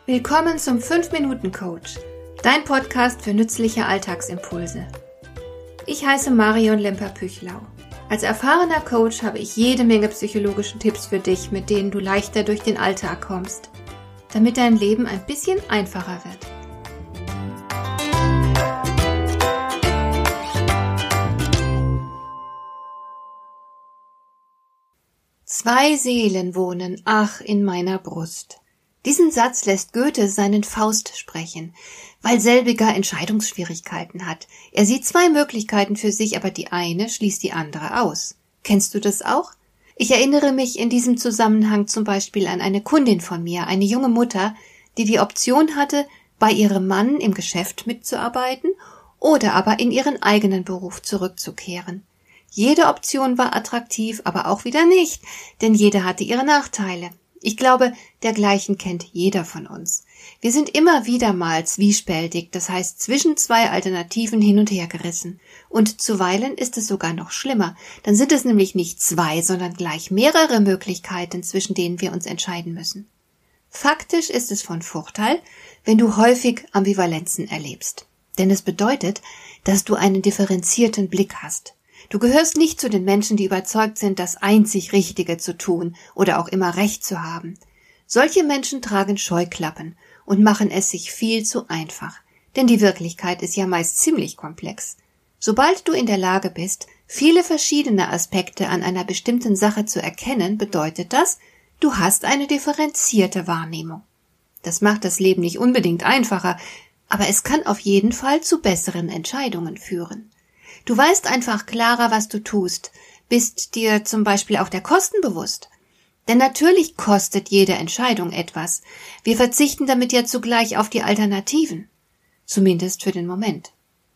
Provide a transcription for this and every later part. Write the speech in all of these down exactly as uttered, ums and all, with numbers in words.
Willkommen zum fünf Minuten Coach, dein Podcast für nützliche Alltagsimpulse. Ich heiße Marion Lemper-Püchlau. Als erfahrener Coach habe ich jede Menge psychologische Tipps für dich, mit denen du leichter durch den Alltag kommst, damit dein Leben ein bisschen einfacher wird. Zwei Seelen wohnen, ach, in meiner Brust. Diesen Satz lässt Goethe seinen Faust sprechen, weil selbiger Entscheidungsschwierigkeiten hat. Er sieht zwei Möglichkeiten für sich, aber die eine schließt die andere aus. Kennst du das auch? Ich erinnere mich in diesem Zusammenhang zum Beispiel an eine Kundin von mir, eine junge Mutter, die die Option hatte, bei ihrem Mann im Geschäft mitzuarbeiten oder aber in ihren eigenen Beruf zurückzukehren. Jede Option war attraktiv, aber auch wieder nicht, denn jede hatte ihre Nachteile. Ich glaube, dergleichen kennt jeder von uns. Wir sind immer wieder mal zwiespältig, das heißt zwischen zwei Alternativen hin und her gerissen. Und zuweilen ist es sogar noch schlimmer. Dann sind es nämlich nicht zwei, sondern gleich mehrere Möglichkeiten, zwischen denen wir uns entscheiden müssen. Faktisch ist es von Vorteil, wenn du häufig Ambivalenzen erlebst. Denn es bedeutet, dass du einen differenzierten Blick hast. Du gehörst nicht zu den Menschen, die überzeugt sind, das einzig Richtige zu tun oder auch immer Recht zu haben. Solche Menschen tragen Scheuklappen und machen es sich viel zu einfach, denn die Wirklichkeit ist ja meist ziemlich komplex. Sobald du in der Lage bist, viele verschiedene Aspekte an einer bestimmten Sache zu erkennen, bedeutet das, du hast eine differenzierte Wahrnehmung. Das macht das Leben nicht unbedingt einfacher, aber es kann auf jeden Fall zu besseren Entscheidungen führen. Du weißt einfach klarer, was du tust, bist dir zum Beispiel auch der Kosten bewusst. Denn natürlich kostet jede Entscheidung etwas. Wir verzichten damit ja zugleich auf die Alternativen. Zumindest für den Moment.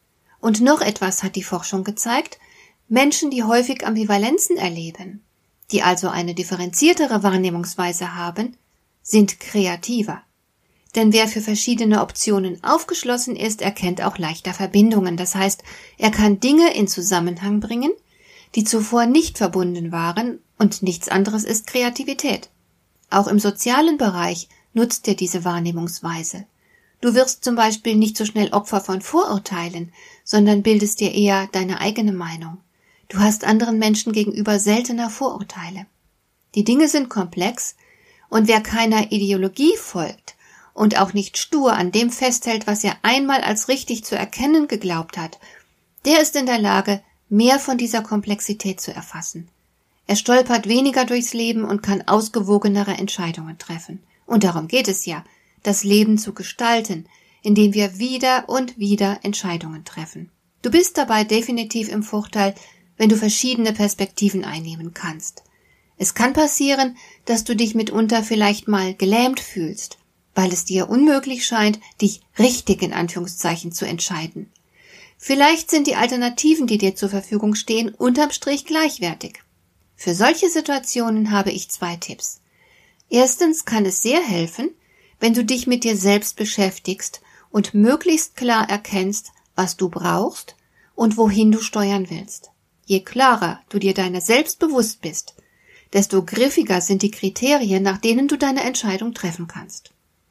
Und noch etwas hat die Forschung gezeigt. Menschen, die häufig Ambivalenzen erleben, die also eine differenziertere Wahrnehmungsweise haben, sind kreativer. Denn wer für verschiedene Optionen aufgeschlossen ist, erkennt auch leichter Verbindungen. Das heißt, er kann Dinge in Zusammenhang bringen, die zuvor nicht verbunden waren, und nichts anderes ist Kreativität. Auch im sozialen Bereich nutzt dir diese Wahrnehmungsweise. Du wirst zum Beispiel nicht so schnell Opfer von Vorurteilen, sondern bildest dir eher deine eigene Meinung. Du hast anderen Menschen gegenüber seltener Vorurteile. Die Dinge sind komplex, und wer keiner Ideologie folgt, und auch nicht stur an dem festhält, was er einmal als richtig zu erkennen geglaubt hat, der ist in der Lage, mehr von dieser Komplexität zu erfassen. Er stolpert weniger durchs Leben und kann ausgewogenere Entscheidungen treffen. Und darum geht es ja, das Leben zu gestalten, indem wir wieder und wieder Entscheidungen treffen. Du bist dabei definitiv im Vorteil, wenn du verschiedene Perspektiven einnehmen kannst. Es kann passieren, dass du dich mitunter vielleicht mal gelähmt fühlst, weil es dir unmöglich scheint, dich richtig in Anführungszeichen zu entscheiden. Vielleicht sind die Alternativen, die dir zur Verfügung stehen, unterm Strich gleichwertig. Für solche Situationen habe ich zwei Tipps. Erstens kann es sehr helfen, wenn du dich mit dir selbst beschäftigst und möglichst klar erkennst, was du brauchst und wohin du steuern willst. Je klarer du dir deiner selbst bewusst bist, desto griffiger sind die Kriterien, nach denen du deine Entscheidung treffen kannst.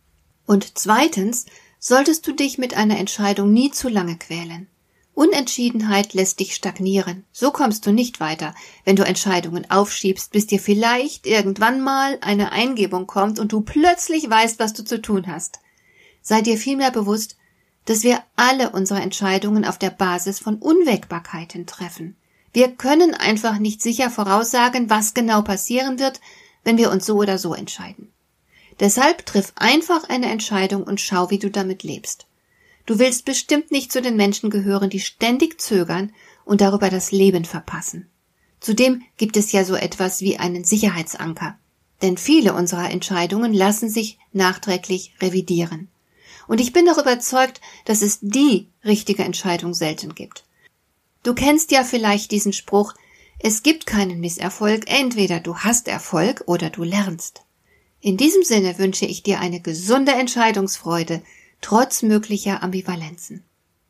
Und zweitens solltest du dich mit einer Entscheidung nie zu lange quälen. Unentschiedenheit lässt dich stagnieren. So kommst du nicht weiter, wenn du Entscheidungen aufschiebst, bis dir vielleicht irgendwann mal eine Eingebung kommt und du plötzlich weißt, was du zu tun hast. Sei dir vielmehr bewusst, dass wir alle unsere Entscheidungen auf der Basis von Unwägbarkeiten treffen. Wir können einfach nicht sicher voraussagen, was genau passieren wird, wenn wir uns so oder so entscheiden. Deshalb triff einfach eine Entscheidung und schau, wie du damit lebst. Du willst bestimmt nicht zu den Menschen gehören, die ständig zögern und darüber das Leben verpassen. Zudem gibt es ja so etwas wie einen Sicherheitsanker, denn viele unserer Entscheidungen lassen sich nachträglich revidieren. Und ich bin auch überzeugt, dass es die richtige Entscheidung selten gibt. Du kennst ja vielleicht diesen Spruch, es gibt keinen Misserfolg, entweder du hast Erfolg oder du lernst. In diesem Sinne wünsche ich dir eine gesunde Entscheidungsfreude, trotz möglicher Ambivalenzen.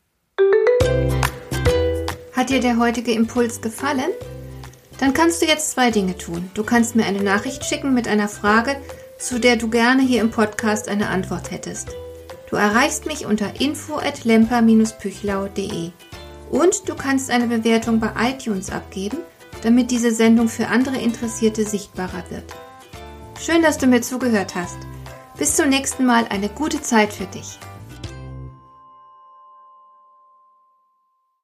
Hat dir der heutige Impuls gefallen? Dann kannst du jetzt zwei Dinge tun. Du kannst mir eine Nachricht schicken mit einer Frage, zu der du gerne hier im Podcast eine Antwort hättest. Du erreichst mich unter info at lemper dash püchlau punkt de und du kannst eine Bewertung bei iTunes abgeben, damit diese Sendung für andere Interessierte sichtbarer wird. Schön, dass du mir zugehört hast. Bis zum nächsten Mal, eine gute Zeit für dich.